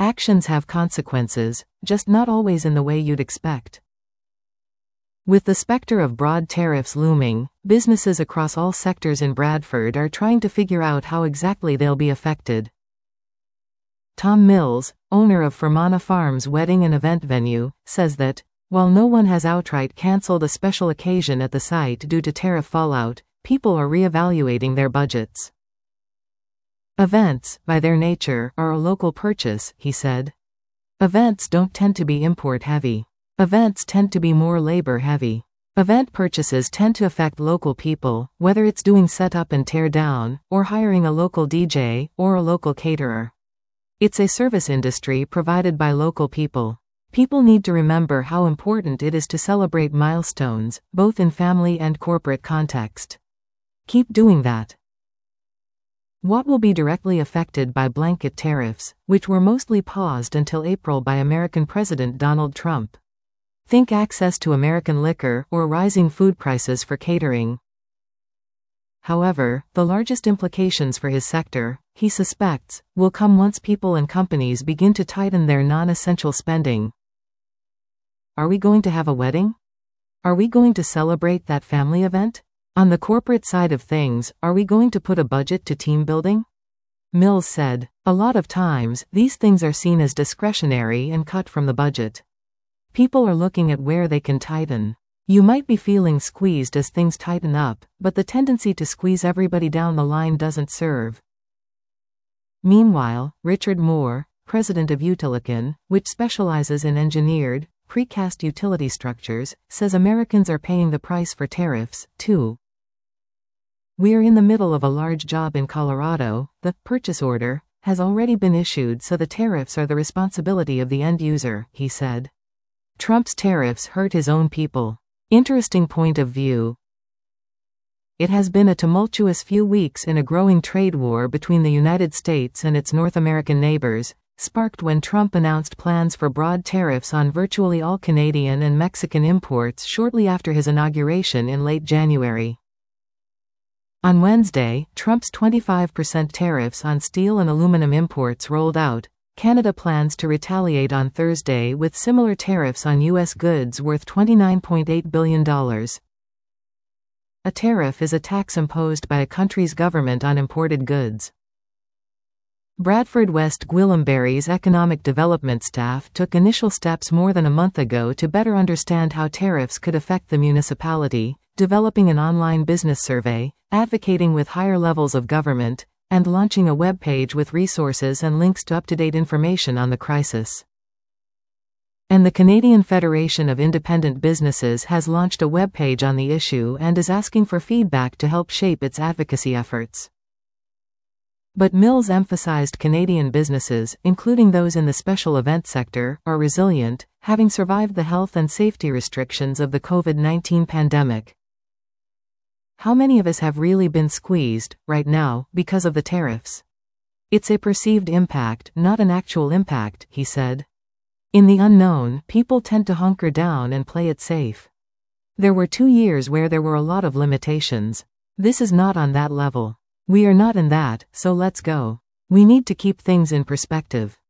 Actions have consequences, just not always in the way you'd expect. With the specter of broad tariffs looming, businesses across all sectors in Bradford are trying to figure out how exactly they'll be affected. Tom Mills, owner of Fermanagh Farms wedding and event venue, says that, while no one has outright cancelled a special occasion at the site due to tariff fallout, people are re-evaluating their budgets. Events, by their nature, are a local purchase, he said. Events don't tend to be import-heavy. Events tend to be more labor-heavy. Event purchases tend to affect local people, whether it's doing set-up and tear-down, or hiring a local DJ, or a local caterer. It's a service industry provided by local people. People need to remember how important it is to celebrate milestones, both in family and corporate context. Keep doing that. What will be directly affected by blanket tariffs, which were mostly paused until April by American President Donald Trump? Think access to American liquor or rising food prices for catering. However, the largest implications for his sector, he suspects, will come once people and companies begin to tighten their non-essential spending. Are we going to have a wedding? Are we going to celebrate that family event? On the corporate side of things, are we going to put a budget to team building? Mills said, a lot of times, these things are seen as discretionary and cut from the budget. People are looking at where they can tighten. You might be feeling squeezed as things tighten up, but the tendency to squeeze everybody down the line doesn't serve. Meanwhile, Richard Moore, president of Utilicon, which specializes in engineered, precast utility structures, says Americans are paying the price for tariffs, too. We are in the middle of a large job in Colorado. The purchase order has already been issued, so the tariffs are the responsibility of the end user, he said. Trump's tariffs hurt his own people. Interesting point of view. It has been a tumultuous few weeks in a growing trade war between the United States and its North American neighbors, sparked when Trump announced plans for broad tariffs on virtually all Canadian and Mexican imports shortly after his inauguration in late January. On Wednesday, Trump's 25% tariffs on steel and aluminum imports rolled out. Canada plans to retaliate on Thursday with similar tariffs on U.S. goods worth $29.8 billion. A tariff is a tax imposed by a country's government on imported goods. Bradford West Gwillimbury's economic development staff took initial steps more than a month ago to better understand how tariffs could affect the municipality, developing an online business survey, advocating with higher levels of government, and launching a web page with resources and links to up-to-date information on the crisis. And the Canadian Federation of Independent Businesses has launched a web page on the issue and is asking for feedback to help shape its advocacy efforts. But Mills emphasized Canadian businesses, including those in the special event sector, are resilient, having survived the health and safety restrictions of the COVID-19 pandemic. How many of us have really been squeezed, right now, because of the tariffs? It's a perceived impact, not an actual impact, he said. In the unknown, people tend to hunker down and play it safe. There were 2 years where there were a lot of limitations. This is not on that level. We are not in that, so let's go. We need to keep things in perspective.